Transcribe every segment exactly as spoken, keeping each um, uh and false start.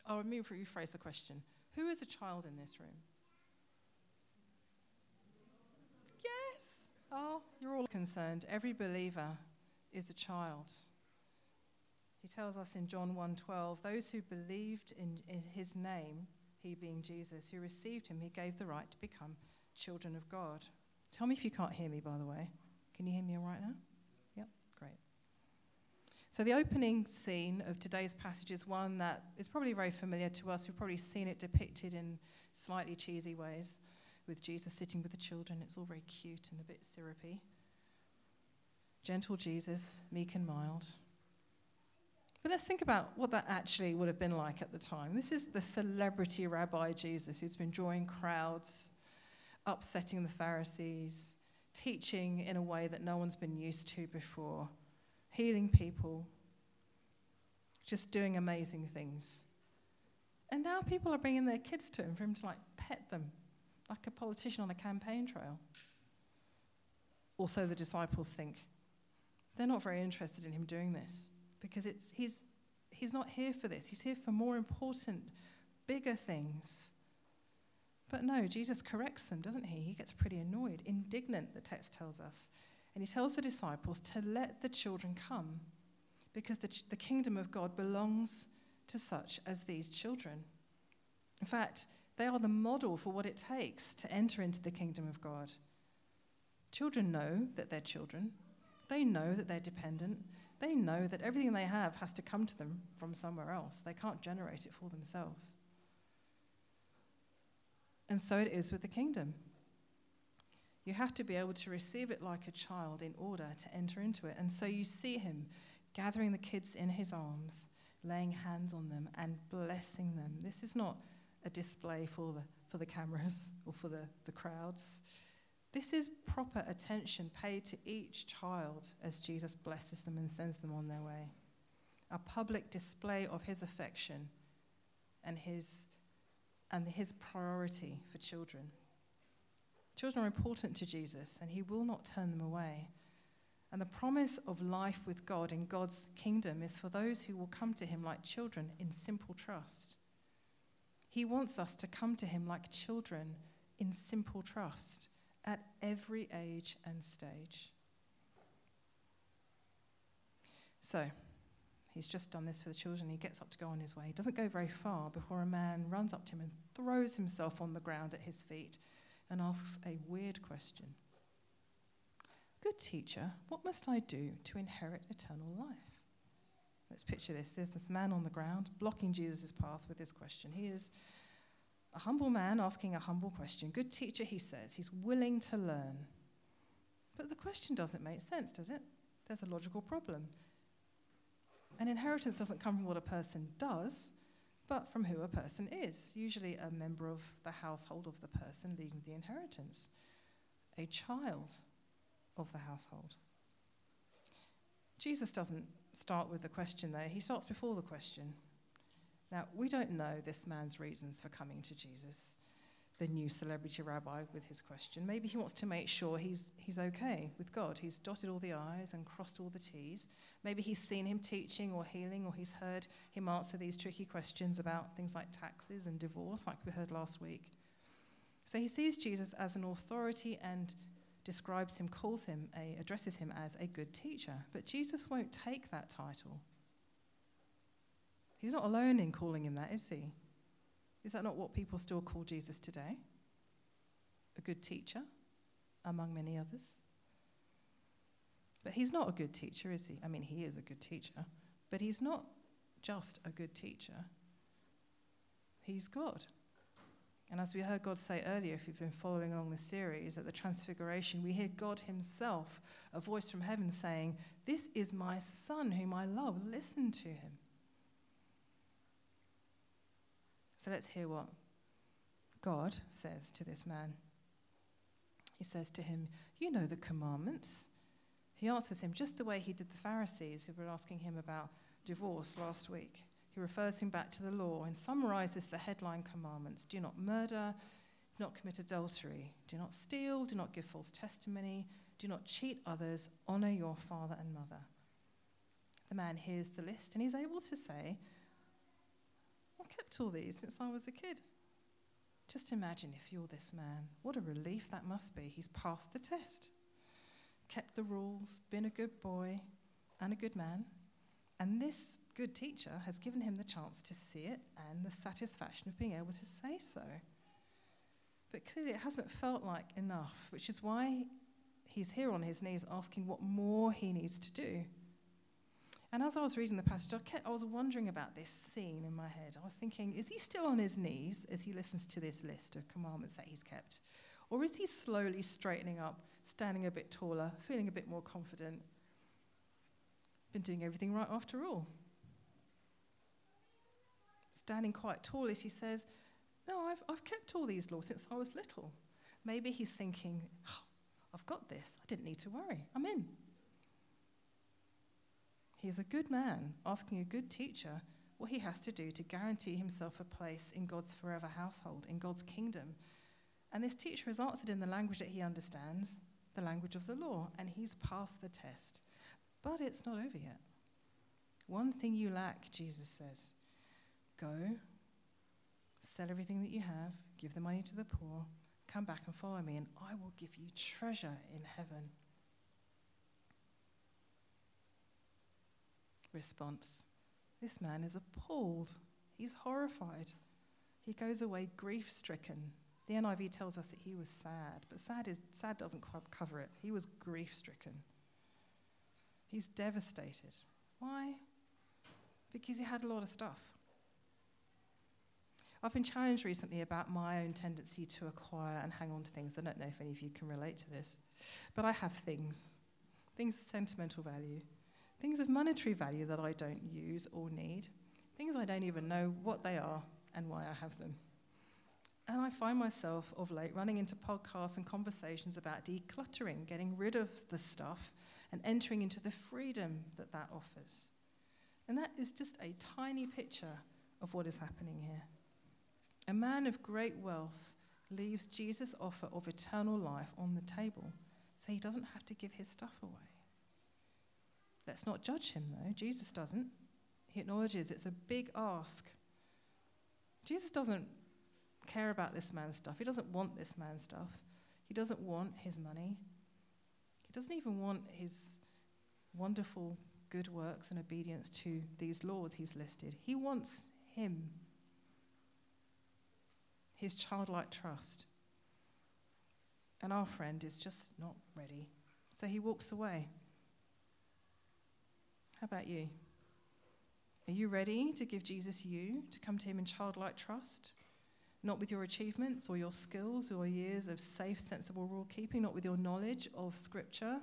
Oh, let me rephrase the question. Who is a child in this room? Yes. Oh, you're all concerned. Every believer is a child. He tells us in John one twelve, those who believed in, in his name, he being Jesus, who received him, he gave the right to become children of God. Tell me if you can't hear me, by the way. Can you hear me all right now? Yep, great. So the opening scene of today's passage is one that is probably very familiar to us. We've probably seen it depicted in slightly cheesy ways with Jesus sitting with the children. It's all very cute and a bit syrupy. Gentle Jesus, meek and mild. But let's think about what that actually would have been like at the time. This is the celebrity rabbi Jesus who's been drawing crowds, upsetting the Pharisees, teaching in a way that no one's been used to before, healing people, just doing amazing things. And now people are bringing their kids to him for him to like pet them, like a politician on a campaign trail. Also, the disciples think they're not very interested in him doing this because it's he's he's not here for this. He's here for more important, bigger things. But no, Jesus corrects them, doesn't he? He gets pretty annoyed, indignant, the text tells us. And he tells the disciples to let the children come because the, the kingdom of God belongs to such as these children. In fact, they are the model for what it takes to enter into the kingdom of God. Children know that they're children. They know that they're dependent. They know that everything they have has to come to them from somewhere else. They can't generate it for themselves. And so it is with the kingdom. You have to be able to receive it like a child in order to enter into it. And so you see him gathering the kids in his arms, laying hands on them and blessing them. This is not a display for the, for the cameras or for the, the crowds. This is proper attention paid to each child as Jesus blesses them and sends them on their way. A public display of his affection and his and his priority for children. Children are important to Jesus, and he will not turn them away. And the promise of life with God in God's kingdom is for those who will come to him like children in simple trust. He wants us to come to him like children in simple trust at every age and stage. So, he's just done this for the children. He gets up to go on his way. He doesn't go very far before a man runs up to him and throws himself on the ground at his feet and asks a weird question. Good teacher, what must I do to inherit eternal life? Let's picture this. There's this man on the ground blocking Jesus' path with this question. He is a humble man asking a humble question. Good teacher, he says. He's willing to learn. But the question doesn't make sense, does it? There's a logical problem. An inheritance doesn't come from what a person does, but from who a person is, usually a member of the household of the person leaving the inheritance, a child of the household. Jesus doesn't start with the question there. He starts before the question. Now, we don't know this man's reasons for coming to Jesus, the new celebrity rabbi, with his question. Maybe he wants to make sure he's he's okay with God. He's dotted all the I's and crossed all the T's. Maybe he's seen him teaching or healing, or he's heard him answer these tricky questions about things like taxes and divorce, like we heard last week. So he sees Jesus as an authority and describes him, calls him, a, addresses him as a good teacher. But Jesus won't take that title. He's not alone in calling him that, is he? Is that not what people still call Jesus today? A good teacher, among many others. But he's not a good teacher, is he? I mean, he is a good teacher, but he's not just a good teacher. He's God. And as we heard God say earlier, if you've been following along the series, at the Transfiguration, we hear God himself, a voice from heaven saying, "This is my son whom I love, listen to him." So let's hear what God says to this man. He says to him, "You know the commandments." He answers him just the way he did the Pharisees who were asking him about divorce last week. He refers him back to the law and summarizes the headline commandments. Do not murder, do not commit adultery, do not steal, do not give false testimony, do not cheat others, honor your father and mother. The man hears the list and he's able to say, "Well, kept all these since I was a kid. Just imagine if you're this man. What a relief that must be. He's passed the test, kept the rules, been a good boy and a good man. And this good teacher has given him the chance to see it and the satisfaction of being able to say so. But clearly it hasn't felt like enough, which is why he's here on his knees asking what more he needs to do. And as I was reading the passage, I, kept, I was wondering about this scene in my head. I was thinking, is he still on his knees as he listens to this list of commandments that he's kept? Or is he slowly straightening up, standing a bit taller, feeling a bit more confident? Been doing everything right after all. Standing quite tall as he says, no, I've, I've kept all these laws since I was little. Maybe he's thinking, oh, I've got this. I didn't need to worry. I'm in. He is a good man asking a good teacher what he has to do to guarantee himself a place in God's forever household, in God's kingdom. And this teacher has answered in the language that he understands, the language of the law, and he's passed the test. But it's not over yet. One thing you lack, Jesus says. Go, sell everything that you have, give the money to the poor, come back and follow me, and I will give you treasure in heaven. Response. This man is appalled. He's horrified. He goes away grief-stricken. The N I V tells us that he was sad, but sad, is, sad doesn't quite cover it. He was grief-stricken. He's devastated. Why? Because he had a lot of stuff. I've been challenged recently about my own tendency to acquire and hang on to things. I don't know if any of you can relate to this, but I have things, things of sentimental value, things of monetary value that I don't use or need, things I don't even know what they are and why I have them. And I find myself of late running into podcasts and conversations about decluttering, getting rid of the stuff and entering into the freedom that that offers. And that is just a tiny picture of what is happening here. A man of great wealth leaves Jesus' offer of eternal life on the table so he doesn't have to give his stuff away. Let's not judge him, though. Jesus doesn't. He acknowledges it's a big ask. Jesus doesn't care about this man's stuff. He doesn't want this man's stuff. He doesn't want his money. He doesn't even want his wonderful good works and obedience to these laws he's listed. He wants him, his childlike trust. And our friend is just not ready. So he walks away. How about you? Are you ready to give Jesus you, to come to him in childlike trust? Not with your achievements or your skills or years of safe, sensible rule keeping, not with your knowledge of Scripture.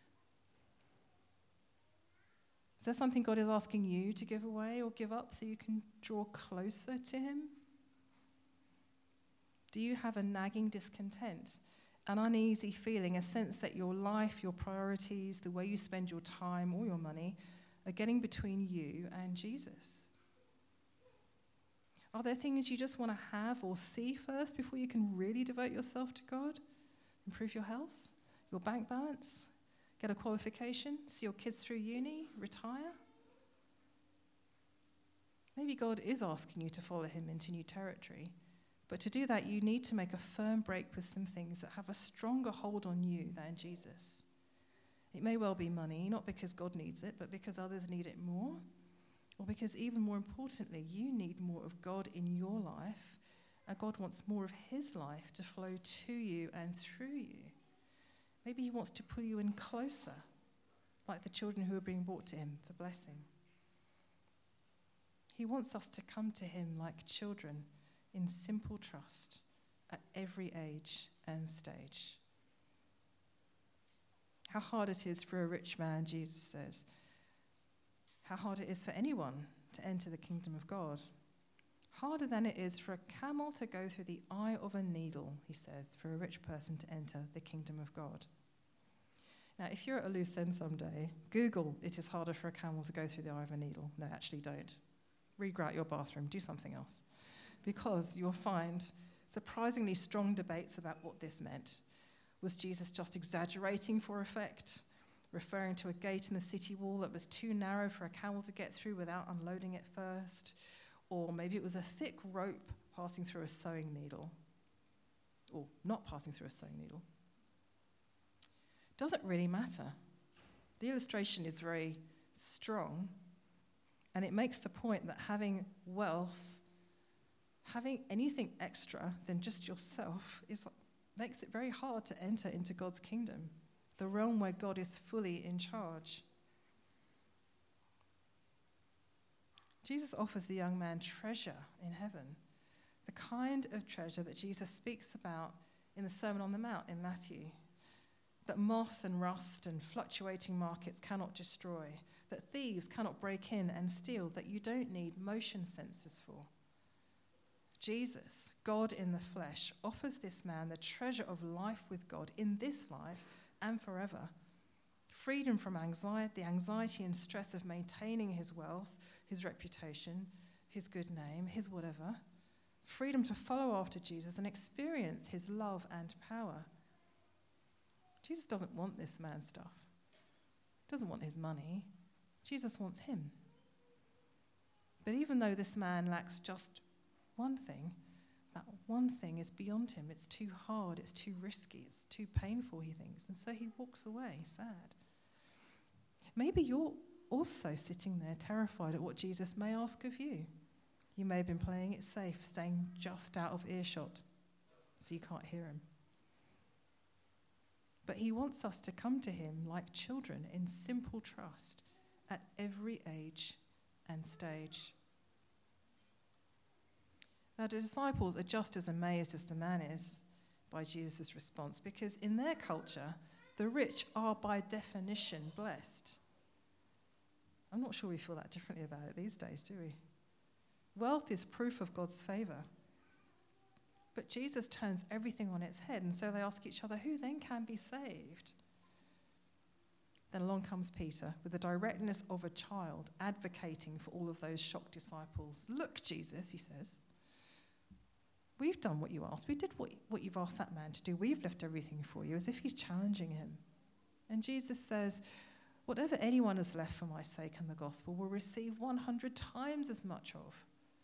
Is there something God is asking you to give away or give up so you can draw closer to him? Do you have a nagging discontent, an uneasy feeling, a sense that your life, your priorities, the way you spend your time or your money are getting between you and Jesus? Are there things you just want to have or see first before you can really devote yourself to God? Improve your health, your bank balance, get a qualification, see your kids through uni, retire? Maybe God is asking you to follow him into new territory, but to do that you need to make a firm break with some things that have a stronger hold on you than Jesus. It may well be money, not because God needs it, but because others need it more. Or because even more importantly, you need more of God in your life, and God wants more of his life to flow to you and through you. Maybe he wants to pull you in closer, like the children who are being brought to him for blessing. He wants us to come to him like children in simple trust at every age and stage. How hard it is for a rich man, Jesus says. How hard it is for anyone to enter the kingdom of God. Harder than it is for a camel to go through the eye of a needle, he says, for a rich person to enter the kingdom of God. Now, if you're at a loose end someday, Google, it is harder for a camel to go through the eye of a needle. No, actually don't. Regrout your bathroom, do something else. Because you'll find surprisingly strong debates about what this meant. Was Jesus just exaggerating for effect? Referring to a gate in the city wall that was too narrow for a camel to get through without unloading it first? or maybe it was a thick rope passing through a sewing needle, or not passing through a sewing needle. Doesn't really matter. The illustration is very strong, and it makes the point that having wealth, having anything extra than just yourself, is makes it very hard to enter into God's kingdom, the realm where God is fully in charge. Jesus offers the young man treasure in heaven, the kind of treasure that Jesus speaks about in the Sermon on the Mount in Matthew, that moth and rust and fluctuating markets cannot destroy, that thieves cannot break in and steal, that you don't need motion sensors for. Jesus, God in the flesh, offers this man the treasure of life with God in this life and forever. Freedom from anxiety, the anxiety and stress of maintaining his wealth, his reputation, his good name, his whatever. Freedom to follow after Jesus and experience his love and power. Jesus doesn't want this man's stuff. Doesn't want his money. Jesus wants him. But even though this man lacks just one thing, that one thing is beyond him. It's too hard, it's too risky, it's too painful, he thinks. And so he walks away, sad. Maybe you're also sitting there terrified at what Jesus may ask of you. You may have been playing it safe, staying just out of earshot, so you can't hear him. But he wants us to come to him like children in simple trust at every age and stage. Now, the disciples are just as amazed as the man is by Jesus' response, because in their culture, the rich are by definition blessed. I'm not sure we feel that differently about it these days, do we? Wealth is proof of God's favor. But Jesus turns everything on its head, and so they ask each other, who then can be saved? Then along comes Peter with the directness of a child advocating for all of those shocked disciples. Look, Jesus, he says, we've done what you asked. We did what, what you've asked that man to do. We've left everything for you, as if he's challenging him. And Jesus says, whatever anyone has left for my sake and the gospel will receive one hundred times as much of,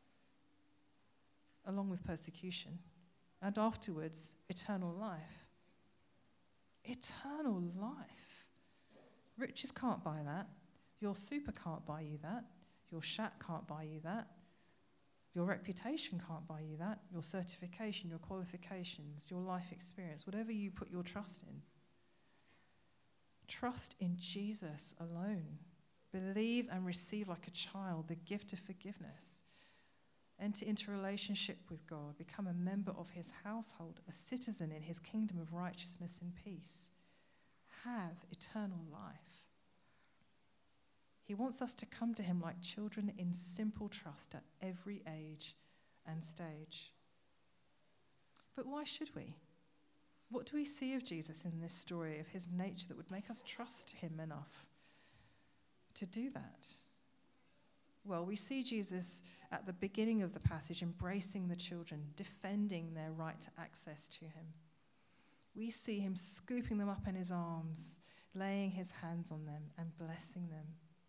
along with persecution, and afterwards, eternal life. Eternal life. Riches can't buy that. Your super can't buy you that. Your shack can't buy you that. Your reputation can't buy you that. Your certification, your qualifications, your life experience, whatever you put your trust in. Trust in Jesus alone. Believe and receive like a child the gift of forgiveness. Enter into a relationship with God. Become a member of his household, a citizen in his kingdom of righteousness and peace. Have eternal life. He wants us to come to him like children in simple trust at every age and stage. But why should we? What do we see of Jesus in this story, of his nature, that would make us trust him enough to do that? Well, we see Jesus at the beginning of the passage embracing the children, defending their right to access to him. We see him scooping them up in his arms, laying his hands on them and blessing them.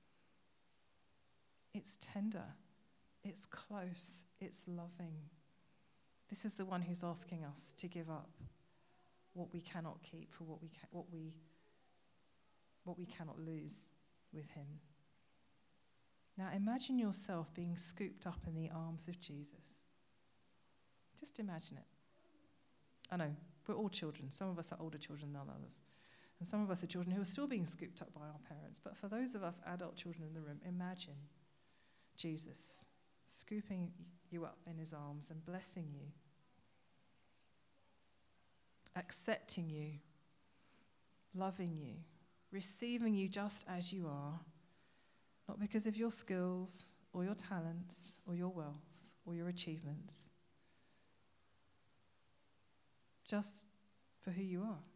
It's tender, it's close, it's loving. This is the one who's asking us to give up what we cannot keep for what we ca- what we what we cannot lose with him. Now imagine yourself being scooped up in the arms of Jesus. Just imagine it. I know, we're all children. Some of us are older children than others. And some of us are children who are still being scooped up by our parents. But for those of us adult children in the room, imagine Jesus scooping you up in his arms and blessing you, accepting you, loving you, receiving you just as you are, not because of your skills or your talents or your wealth or your achievements, just for who you are.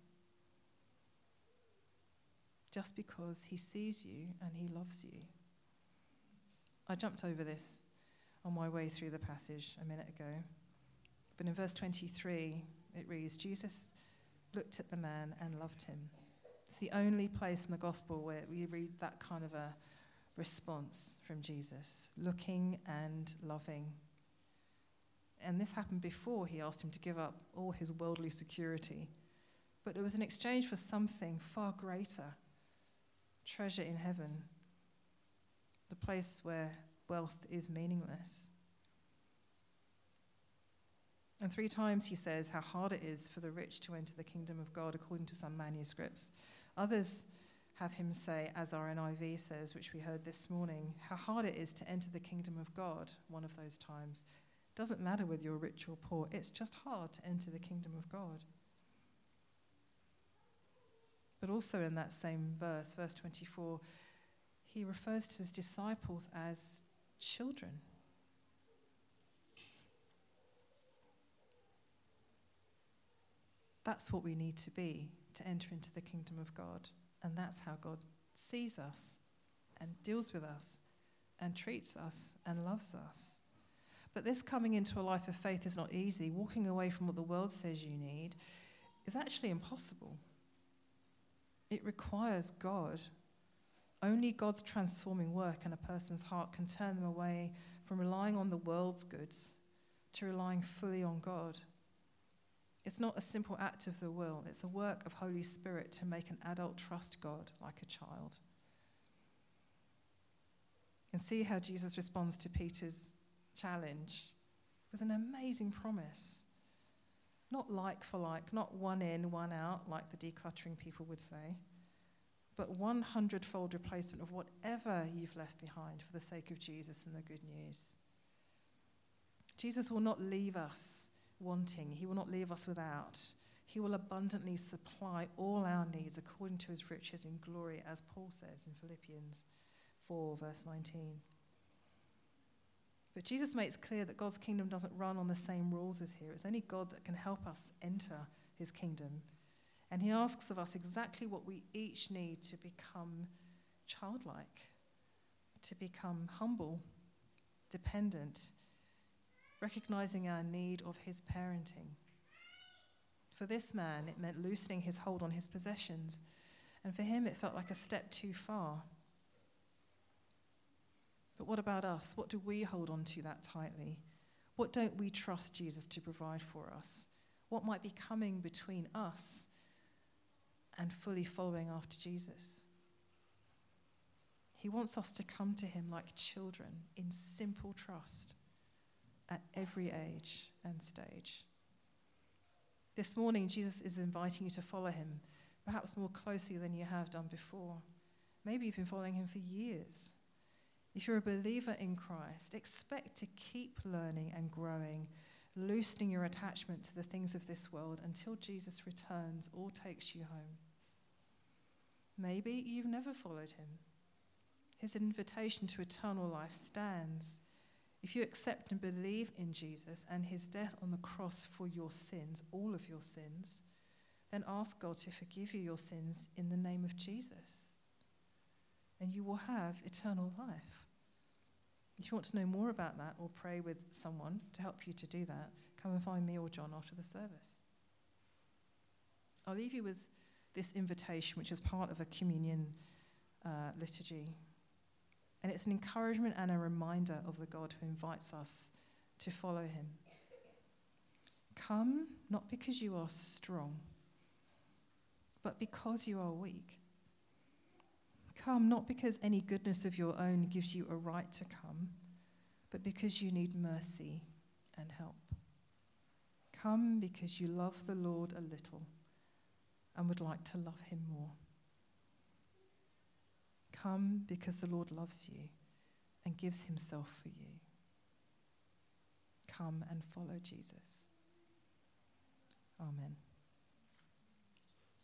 Just because he sees you and he loves you. I jumped over this on my way through the passage a minute ago. But in verse twenty-three, it reads, Jesus looked at the man and loved him. It's the only place in the gospel where we read that kind of a response from Jesus, looking and loving. And this happened before he asked him to give up all his worldly security. But it was in exchange for something far greater, treasure in heaven, the place where wealth is meaningless. And three times he says how hard it is for the rich to enter the kingdom of God, according to some manuscripts. Others have him say, as our N I V says, which we heard this morning, how hard it is to enter the kingdom of God one of those times. It doesn't matter whether you're rich or poor. It's just hard to enter the kingdom of God. But also in that same verse, verse twenty-four, he refers to his disciples as children. That's what we need to be to enter into the kingdom of God. And that's how God sees us and deals with us and treats us and loves us. But this coming into a life of faith is not easy. Walking away from what the world says you need is actually impossible. It requires God. Only God's transforming work in a person's heart can turn them away from relying on the world's goods to relying fully on God. It's not a simple act of the will. It's a work of Holy Spirit to make an adult trust God like a child. And see how Jesus responds to Peter's challenge with an amazing promise. Not like for like, not one in, one out, like the decluttering people would say, but one hundredfold replacement of whatever you've left behind for the sake of Jesus and the good news. Jesus will not leave us wanting. He will not leave us without. He will abundantly supply all our needs according to his riches in glory, as Paul says in Philippians four, verse nineteen. But Jesus makes clear that God's kingdom doesn't run on the same rules as here. It's only God that can help us enter his kingdom. And he asks of us exactly what we each need to become childlike, to become humble, dependent, recognizing our need of his parenting. For this man, it meant loosening his hold on his possessions. And for him, it felt like a step too far. But what about us? What do we hold on to that tightly? What don't we trust Jesus to provide for us? What might be coming between us and fully following after Jesus? He wants us to come to him like children in simple trust at every age and stage. This morning, Jesus is inviting you to follow him, perhaps more closely than you have done before. Maybe you've been following him for years. If you're a believer in Christ, expect to keep learning and growing, loosening your attachment to the things of this world until Jesus returns or takes you home. Maybe you've never followed him. His invitation to eternal life stands. If you accept and believe in Jesus and his death on the cross for your sins, all of your sins, then ask God to forgive you your sins in the name of Jesus. And you will have eternal life. If you want to know more about that or pray with someone to help you to do that, come and find me or John after the service. I'll leave you with this invitation, which is part of a communion uh, liturgy. And it's an encouragement and a reminder of the God who invites us to follow him. Come, not because you are strong, but because you are weak. Come, not because any goodness of your own gives you a right to come, but because you need mercy and help. Come because you love the Lord a little and would like to love him more. Come because the Lord loves you and gives himself for you. Come and follow Jesus. Amen.